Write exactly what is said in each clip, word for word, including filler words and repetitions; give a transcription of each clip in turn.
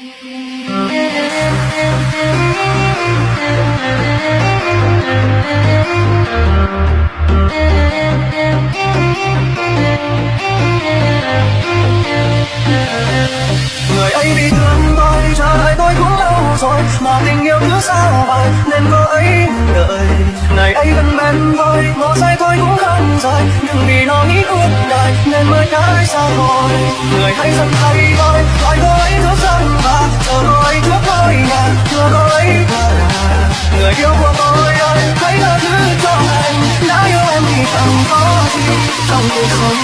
Người ấy bị thương tôi, chờ đợi tôi cũng lâu rồi, mà tình yêu cứ sao vậy nên cô ấy đợi. Ngày ấy gần bên tôi, một giây tôi cũng không rời, nhưng vì nó nghĩ cuộc đời nên mới cãi xa rồi. Người hãy dần thay tôi, gọi cô ấy thức giấc và chờ cô ấy trước ngôi nhà, đưa cô ấy về. Người yêu của tôi ơi, hãy tha thứ cho anh, đã yêu em thì chẳng có gì trong cuộc sống.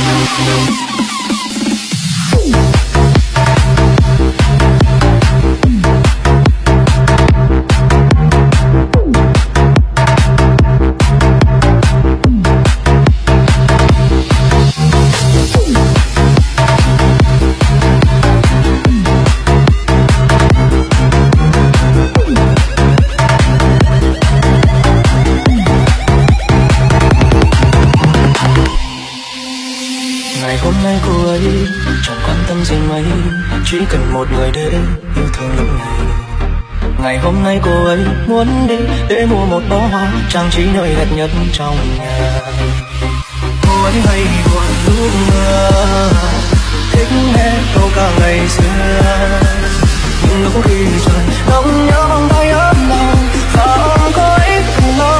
Hôm nay cô ấy chẳng quan tâm gì mấy, chỉ cần một người để yêu thương lúc này. Ngày hôm nay cô ấy muốn đi để mua một bó hoa trang trí nơi đẹp nhất trong nhà. Cô ấy hay buồn lúc mưa, thích nghe câu ca ngày xưa, nhưng lúc khi trời nóng nhớ vòng tay ấm lòng và ôm cô ấy cùng lo.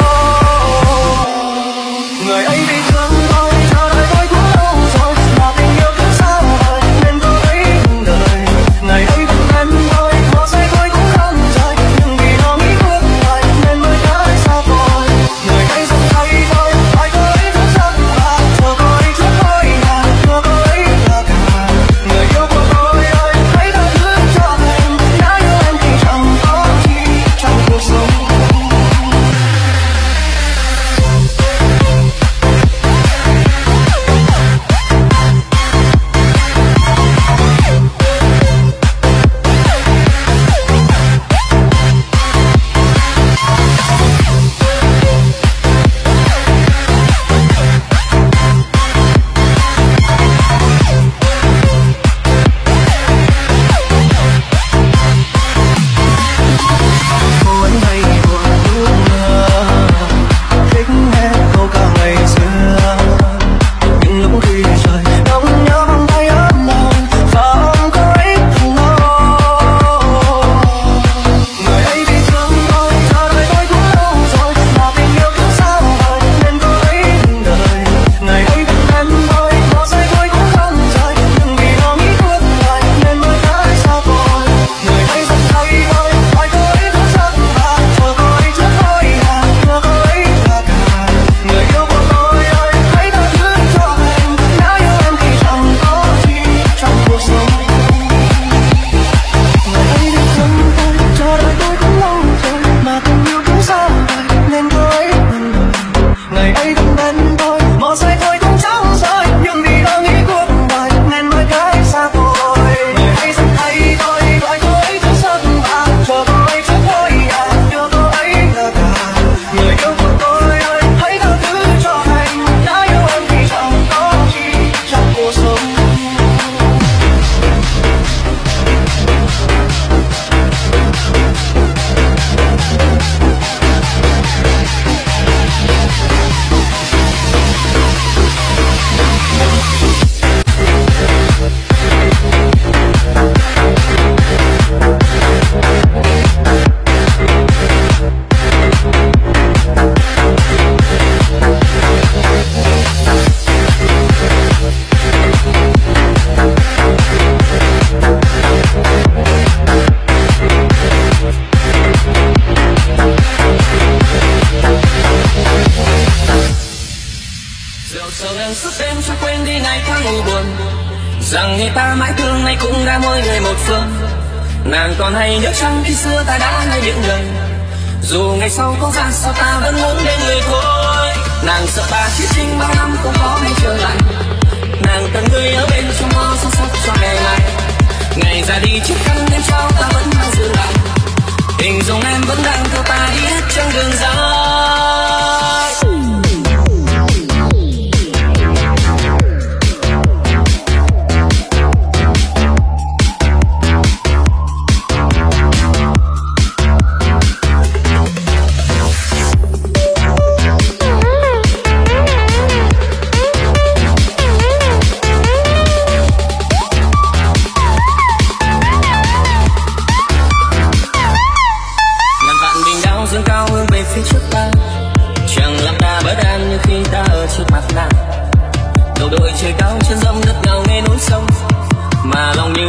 Người ấy bị thương tôi, chờ đợi tôi cũng lâu rồi, mà tình yêu cứ sao vậy nên cô ấy đợi. Ngày ấy gần bên tôi, một giây tôi cũng không rời, nhưng vì nó nghĩ cuộc đời nên mới cãi xa tôi. Người hãy dần thay tôi, hỏi cô ấy thức giấc và chờ cô ấy trước ngôi nhà, đưa cô ấy về cả. Người yêu của tôi ơi, hãy tha thứ cho anh, đã yêu em thì chẳng có gì trong cuộc sống. Rằng người ta mãi thương nay cũng đã mỗi người một phương. Nàng còn hay nhớ chăng khi xưa ta đã nói những lời, dù ngày sau có ra sao ta vẫn muốn bên người thôi. Nàng sợ ta chết chinh bao năm không có hay trở lại, nàng cần người ở bên trong mơ sâu sắc cho ngày mai. Ngày ra đi chiếc khăn đêm trao ta vẫn mang giữ lại, hình dung em vẫn đang theo ta đi hết trong đường dài.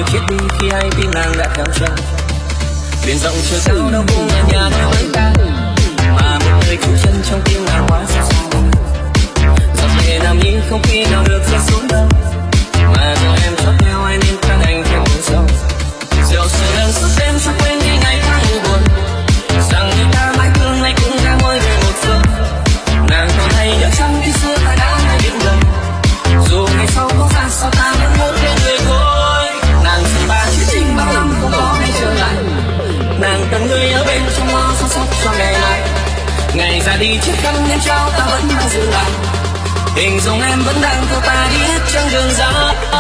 chết đi khi hay tin nàng đã theo chân. Biển rộng trời cao đâu cũng là nhà đôi với ta, mà một người trú chân trong tim nàng quá xa xa. Giọt lệ nam nhi không khi nào được rơi xuống đâu, mà rồi em chót theo ai nên ta đành phải buồn sâu. Rượu sầu lần suốt đêm cho quên đi ngày tháng u buồn, rằng người ta mãi thương nay cũng ra môi về một phương. Nàng còn hay nhớ chăng khi xưa ta đã hay biết lời, dù ngày sau có ra sao ta vẫn muốn bên người thôi. Nàng xin ba chiếc tình bao năm không có hay trở lại, nàng cần người ở bên trong lo săn sóc cho ngày mai. Ngày ra đi chiếc khăn em trao ta vẫn đang giữ lại, hình dung em vẫn đang theo ta đi hết trong đường ra.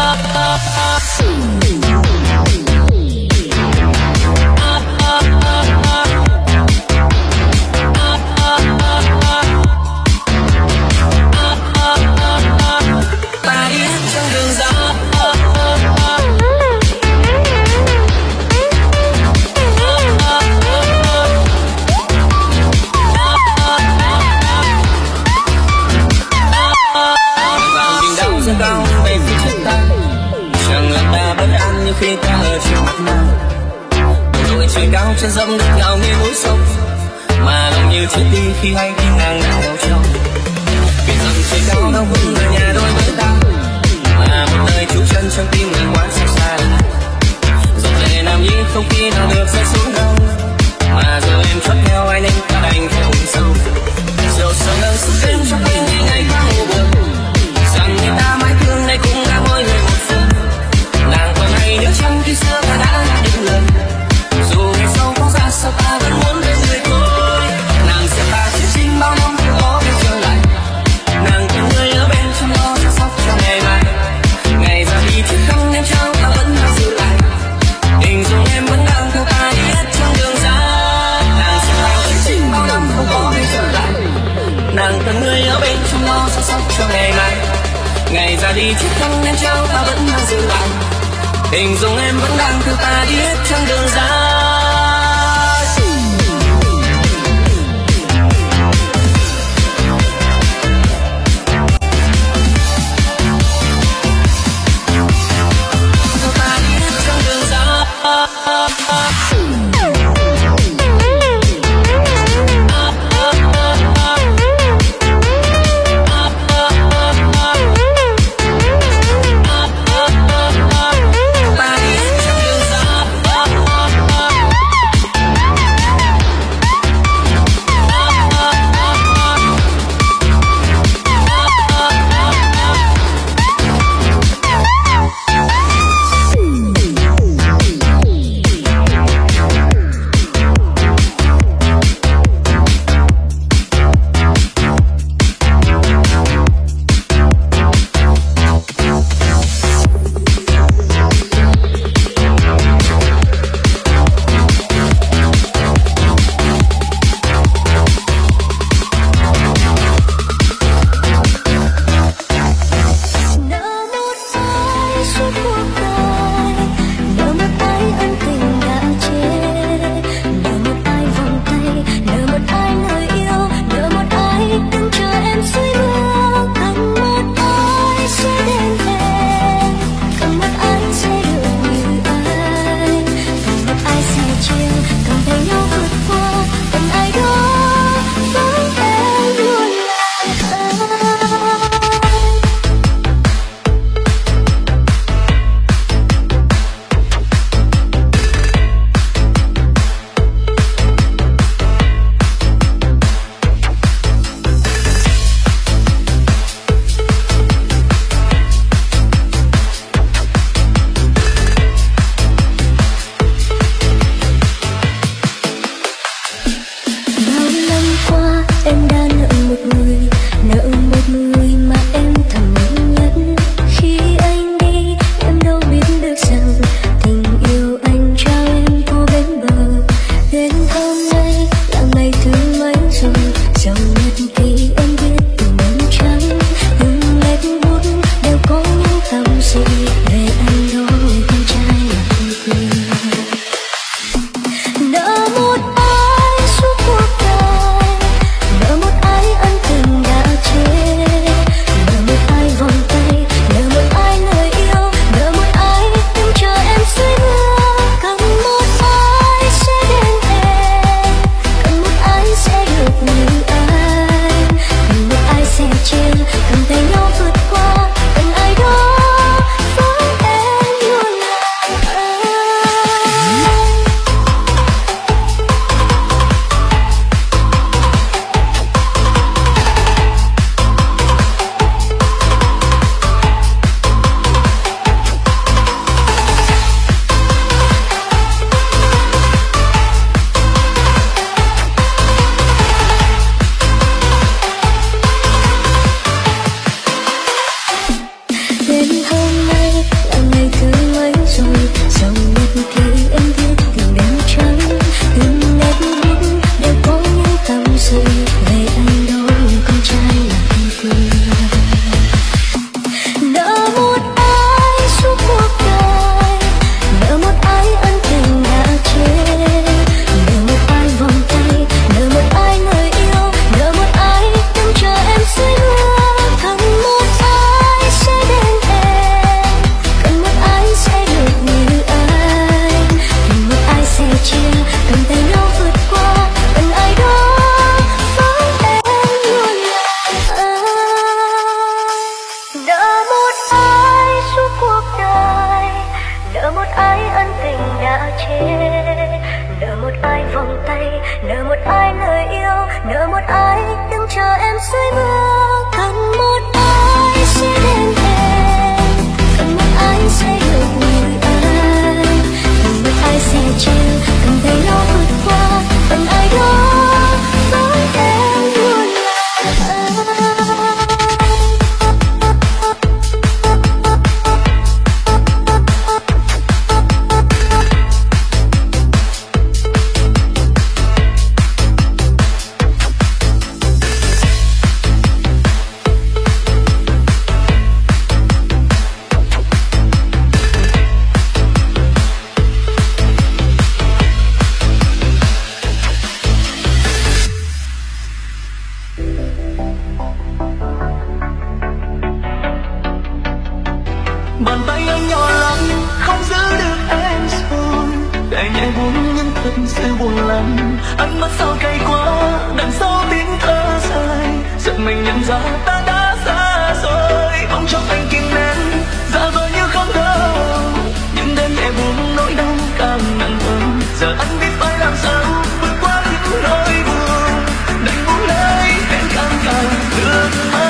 Khi ta ở trước mặt nàng, rồi trời cao chân dẫm đất ngào nghe núi sông, mà lòng như chết đi khi hay tin nàng đã theo chồng. Vì rằng trời cao đâu cũng là nhà đôi với ta, mà một nơi trú chân trong tim nàng quá xa xa. Giọt lệ nam nhi không khi nào được rơi xuống đâu, mà giờ em chót theo ai nên ta đành phải ôm sâu. Rượu sầu lần suốt đêm cho quên đi ngày tháng u buồn, rằng người ta mãi thương nay cũng đã mỗi người một phương. Nàng còn hay nhớ chăng khi xưa ta đã là những lời, dù ngày sau có ra sao ta vẫn muốn bên người thôi. Nàng sẽ ta chiếc chinh bao năm không có thể trở lại, nàng cần người ở bên trong lo chăm sóc cho ngày mai. Ngày ra đi chiếc khăn em trao ta vẫn đang giữ lại, hình dung em vẫn đang theo ta đi hết trong đường ra. Nàng sẽ ta chiếc chinh bao năm không có thể trở lại, nàng cần người ở bên trong lo chăm sóc cho ngày mai. Ngày ra đi chiếc khăn em trao ta vẫn đang giữ lại, hình dung em vẫn đang theo ta đi hết trong đường ra. nợ một ai vòng tay, nợ một ai lời yêu, nợ một ai đứng chờ em dưới mưa. Cần một ai sẽ đến em, cần một ai sẽ được người anh, cần một ai sẽ chịu từng thấy lo vượt qua, cần ai đó với em luôn là anh. Bàn tay anh nhỏ lắm không giữ được em rồi, để nhẹ buông nhưng thật sự buồn lắm. Ánh mắt sao cay quá, đằng sau tiếng thở dài, giận mình nhận ra ta đã xa rồi. Bỗng chốc anh kìm nén giả vờ như không đau, nhưng đêm nhẹ buông nỗi đau càng nặng hơn. Giờ anh biết phải làm sao vượt qua những nỗi buồn, đành buông lơi em càng càng ước mơ.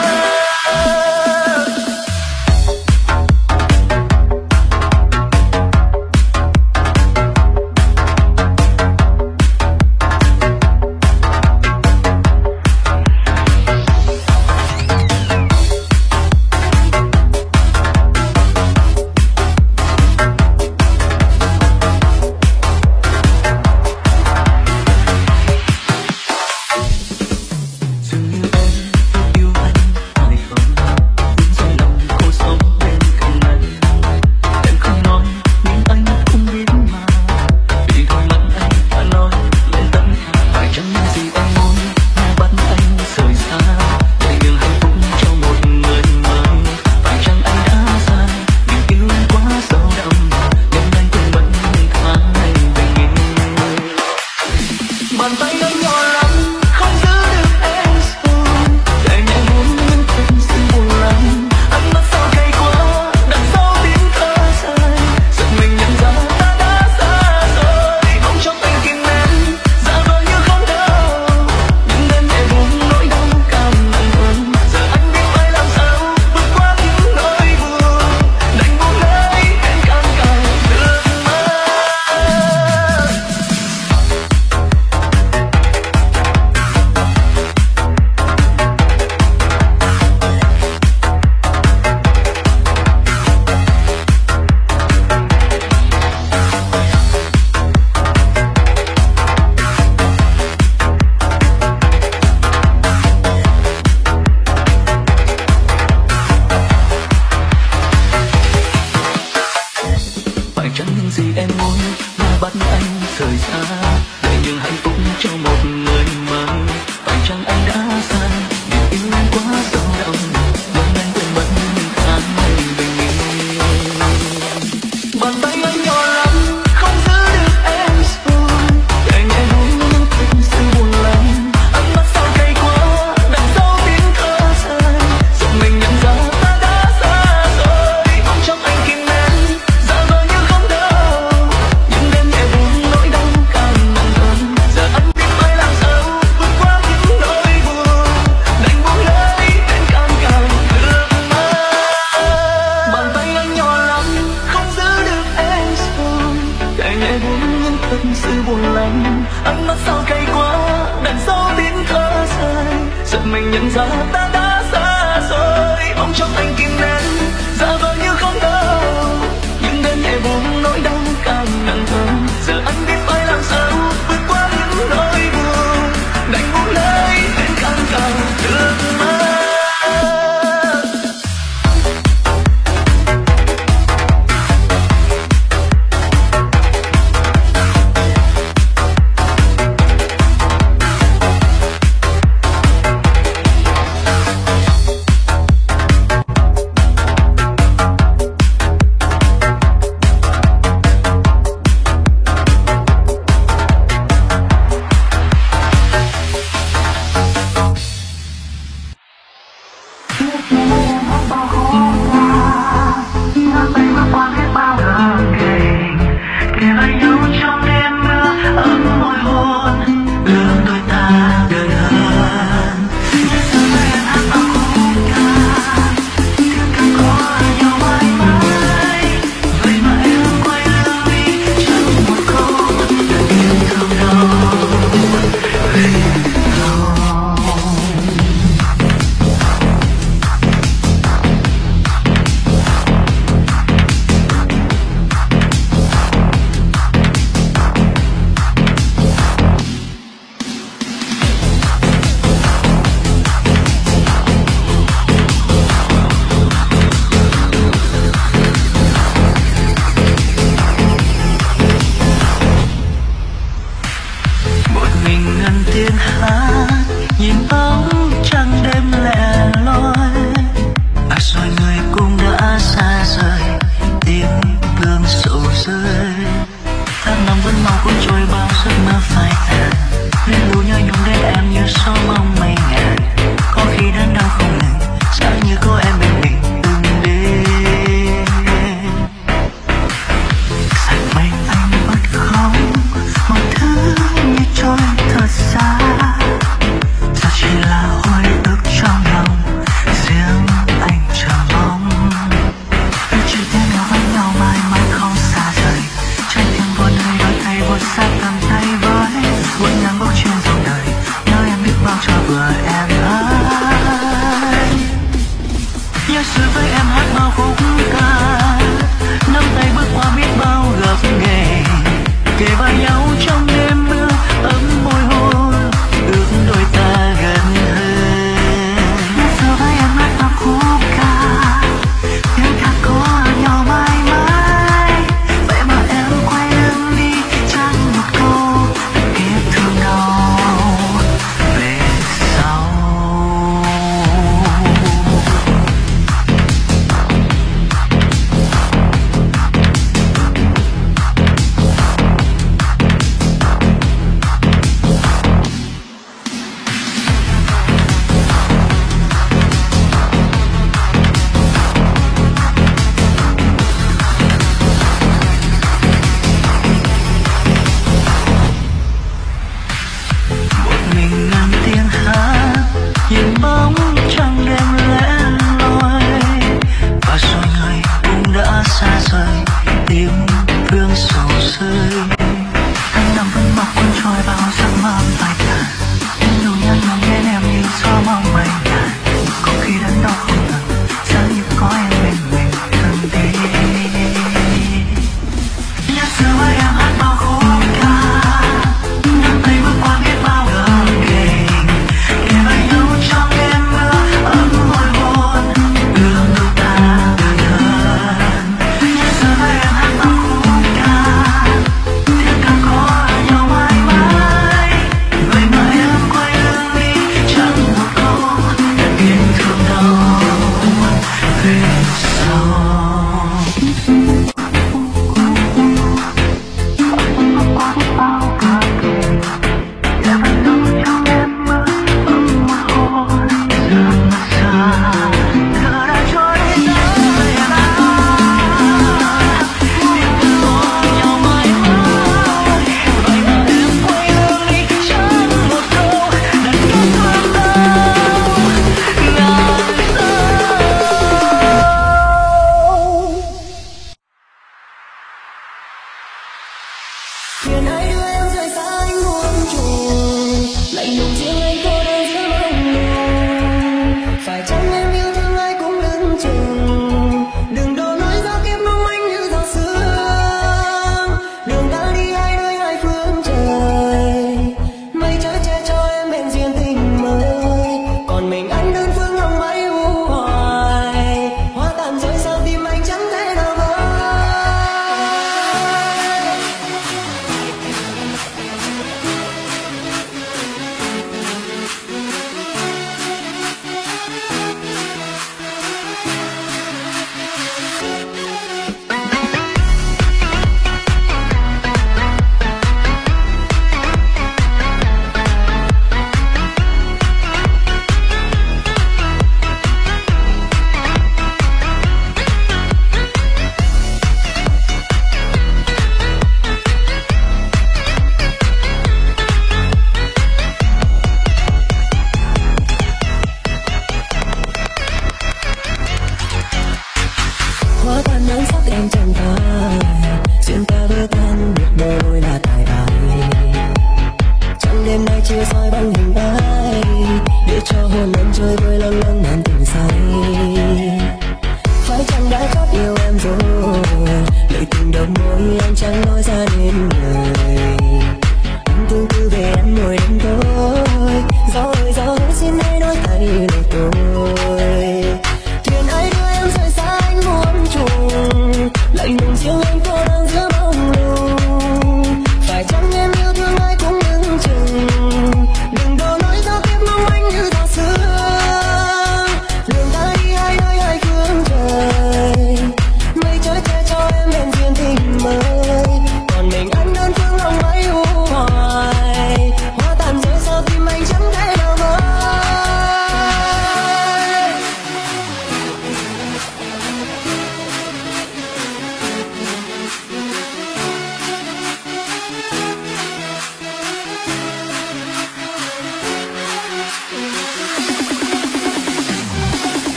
vai nhau trong đêm mưa ấm môi hôn đường đôi ta gần hơn. Nhớ xưa với em hát bao khúc ca tiếng ca có nhau mãi mãi, vậy mà em quay lưng đi chẳng một câu là yêu thương đâu về đâu.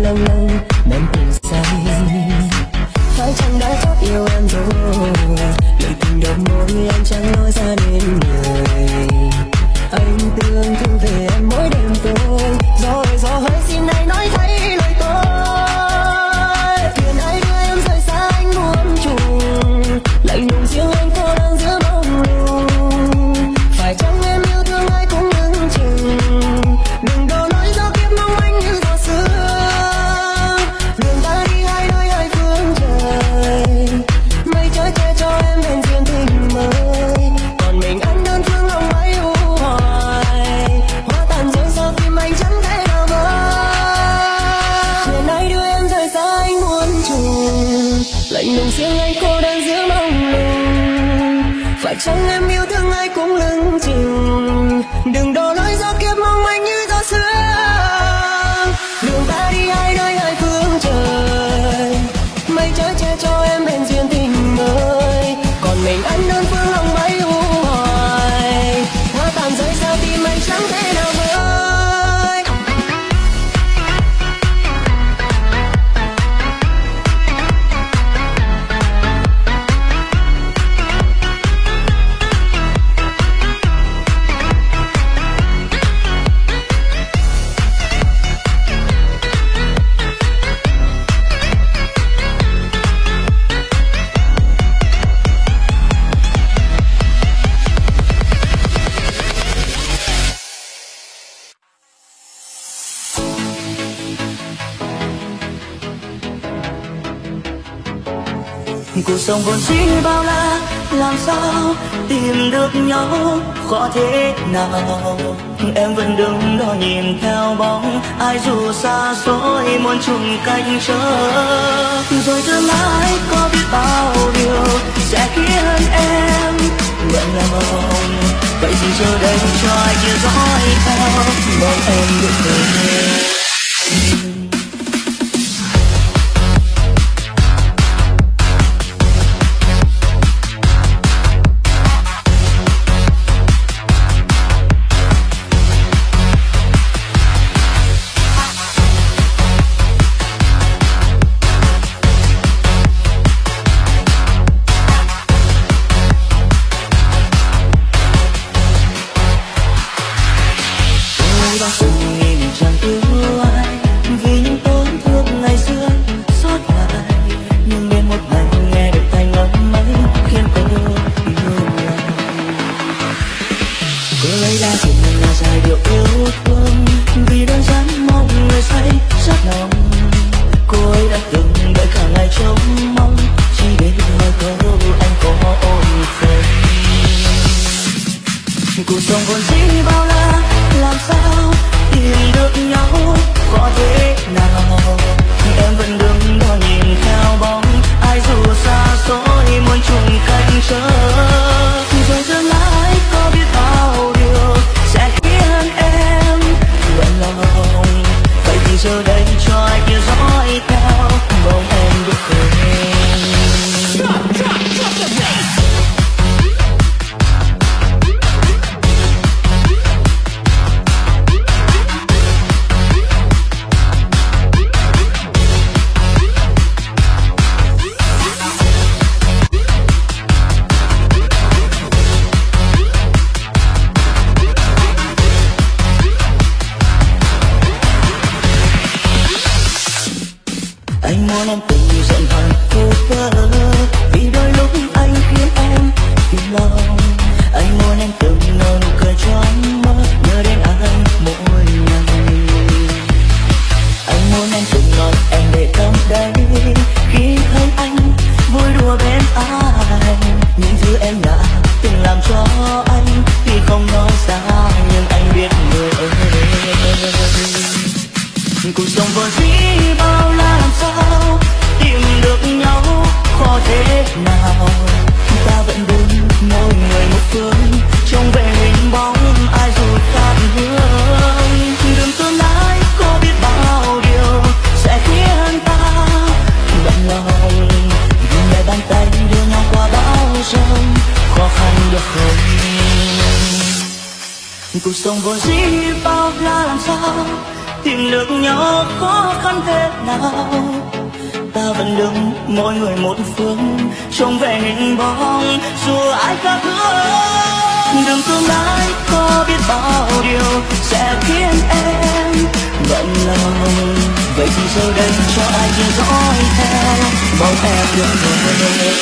lần lần nên tình say. Phải chăng đã chót yêu em rồi, lời tình đầu môi anh chẳng nói ra nên lời. Anh tương thương về em mỗi đêm tối, rồi gió hơi xin anh nói thấy lời tôi. Thuyền ai đưa em rời xa anh muôn trùng, lạnh lùng riêng anh cô đơn giữa mông lung. Phải chăng em yêu thương ai cũng đứng chừng, đừng đâu nói gió kiếp mong anh như gió sương. Đường ta đi hai nơi hai phương trời, mây trời che cho em hẹn duyên tình mới. Còn mình anh đơn phương lòng mãi u hoài, hoa tàn rơi sau tim anh chẳng thể nào vơi. Thuyền ai đưa em rời xa anh muôn trùng, lạnh lùng riêng anh cô đơn giữa mông lung. Phải chăng em yêu thương ai cũng lưng chừng, đừng đổ lỗi gió kiếp mong anh như gió sương. Đường ta đi hai nơi hai phương trời, mây trời che cho em hẹn duyên tình mới. Còn mình anh đơn phương lòng mãi u hoài, hoa tàn rơi sao tim anh chẳng thể nào vơi. Cuộc sống vốn dĩ bao la, làm sao tìm được nhau khó thế nào. Em vẫn đứng đó nhìn theo bóng ai dù xa xôi muốn chung cánh chờ. Rồi tương lai có biết bao điều sẽ khiến em vẫn là mong. Vậy thì giờ đây cho ai kia dõi theo, mong em được về. Cuộc sống vốn dĩ bao la, làm sao tìm được nhau khó thế nào. Em vẫn đứng đó nhìn theo bóng ai dù xa xôi muốn chung cánh chờ. Rồi tương lai có biết bao điều sẽ khiến em vẫn lòng. Vậy thì giờ đây cho ai kia dõi theo, mong em được về. Anh muốn em từng giận hờn vô vơ, vì đôi lúc anh khiến em phiền lòng. Anh muốn em từng nở nụ cười trong mơ, nhớ đến anh mỗi ngày. Anh muốn em từng ngọt em để tâm đây, khi thấy anh vui đùa bên ai. Những thứ em đã từng làm cho anh, thì không nói ra nhưng anh biết người ơi. Cuộc sống vốn dĩ bao la, làm sao tìm được nhau khó thế nào. Ta vẫn đứng mỗi người một phương, trông về hình bóng ai dù khác hướng. Đường tương lai có biết bao điều sẽ khiến ta bận lòng. Dùng đôi bàn tay đưa nhau qua bão giông, khó khăn được không? Cuộc sống vốn dĩ bao la, làm sao tìm được nhau khó khăn thế nào. Ta vẫn đứng mỗi người một phương, trông về hình bóng dù ai khác hướng. Đường tương lai có biết bao điều sẽ khiến em bận lòng, vậy thì giờ đây cho ai kia dõi theo bóng em đường đời.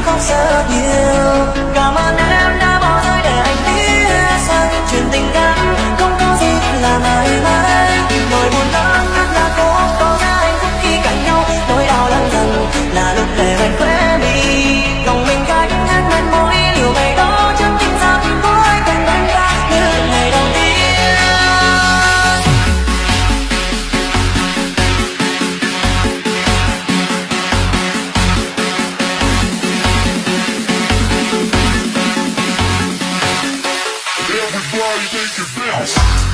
khóc rất nhiều. Cảm ơn em đã bỏ rơi để anh biết rằng chuyện tình cảm không có gì là mãi mãi. Nỗi buồn lớn nhất là cố có ra hạnh phúc khi cạnh nhau, nỗi đau lớn dần là lúc để anh khóe mi. Gồng mình cách hết mệt mỏi, điều ngày đó chân tình rằng có ai cần anh ta như ngày đầu tiên. Everybody make it bounce.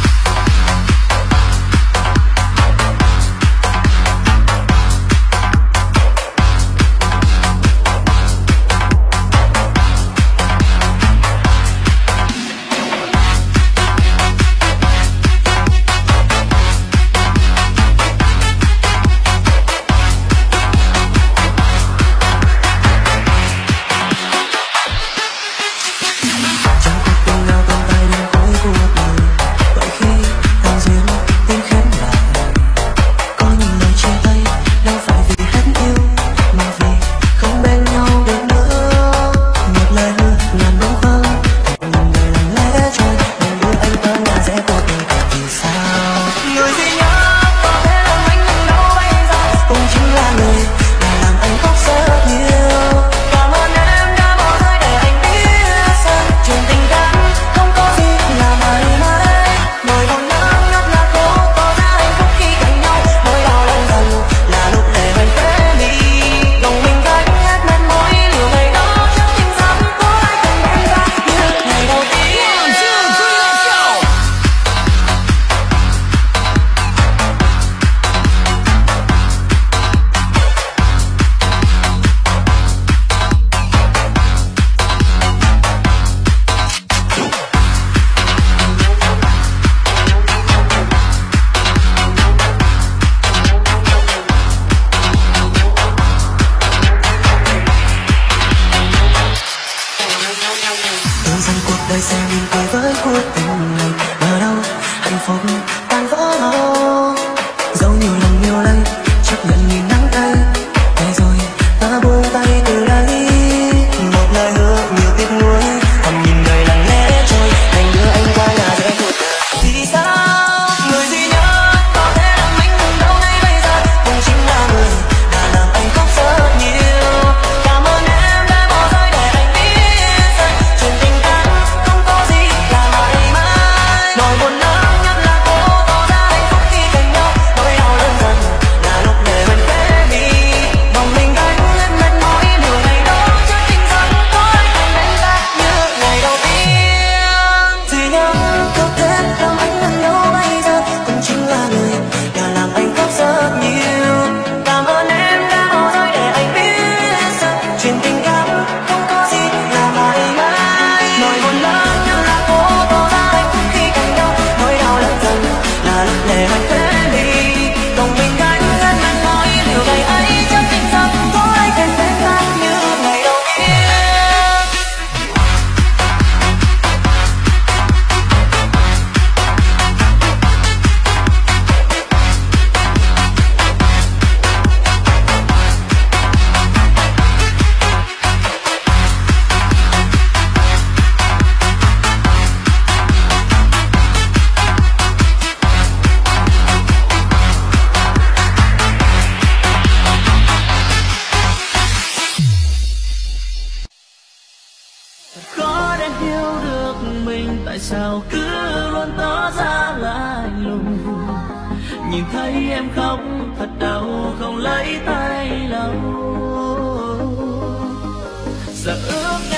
Đời sẽ mỉm cười với cuộc tình này, ở đâu hạnh phúc tan vỡ đâu. Dẫu nhiều lòng nhiều lây, chấp nhận nhìn nắng cay, để rồi ta buông tay từ đây. Một lời hứa nhiều tiếc nuối, thầm nhìn đời lặng lẽ trôi, thành đưa anh qua nhà rẽ cuộc đời. Vì sao người duy nhất có thể làm anh ngừng đâu ngay bây giờ cũng chính là người đã làm anh khóc rất nhiều. Cảm ơn em đã bỏ rơi để anh biết rằng chuyện tình cảm không có gì là mãi mãi. Nỗi buồn lớn nhất là cố tỏ ra hạnh phúc khi cạnh nhau, nỗi đau lớn dần là lúc để mình khóe mi. Vòng mình gánh hết mệt mỏi, nửa ngày đó chắc tin rằng có ai cần anh ta như ngày đầu tiên. Duy nhất có thể làm anh ngừng đâu bây giờ cũng chính là người đã làm anh khóc rất nhiều. Cảm ơn em đã bỏ rơi để anh biết rằng chuyện tình cảm không có gì là mãi mãi. Nỗi buồn lớn nhất là cố tỏ ra hạnh phúc khi cạnh nhau, nỗi đau lớn dần là lúc để anh khóe mi. Cộng mình gánh hết mệt mỏi, liệu ngày ấy chắc tin rằng có ai cần đến ta như ngày đầu tiên. Khó để hiểu được mình tại sao cứ luôn tỏ ra lạnh lùng. Nhìn thấy em khóc thật đau, không lấy tay lau. Giờ ước